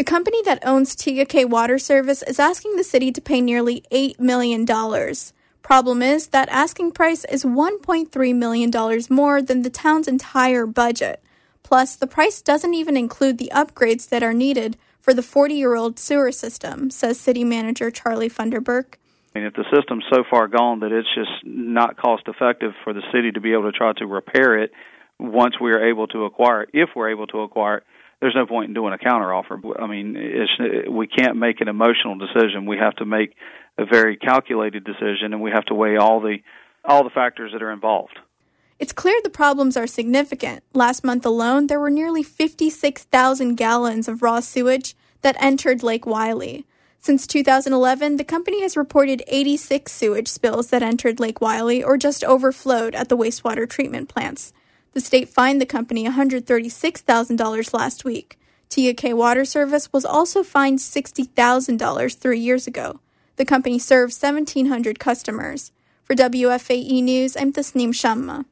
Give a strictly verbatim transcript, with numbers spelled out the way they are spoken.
company that owns T A K Water Service is asking the city to pay nearly eight million dollars. Problem is that asking price is one point three million dollars more than the town's entire budget. Plus, the price doesn't even include the upgrades that are needed for the forty-year-old sewer system, says City Manager Charlie Funderburk. I mean, if the system's so far gone that it's just not cost-effective for the city to be able to try to repair it once we are able to acquire it, if we're able to acquire it, there's no point in doing a counteroffer. I mean, it's, we can't make an emotional decision. We have to make a very calculated decision, and we have to weigh all the all the factors that are involved. It's clear the problems are significant. Last month alone, there were nearly fifty-six thousand gallons of raw sewage that entered Lake Wylie. Since two thousand eleven, the company has reported eighty-six sewage spills that entered Lake Wylie or just overflowed at the wastewater treatment plants. The state fined the company one hundred thirty-six thousand dollars last week. T A K Water Service was also fined sixty thousand dollars three years ago. The company serves seventeen hundred customers. For W F A E News, I'm Tasneem Shamma.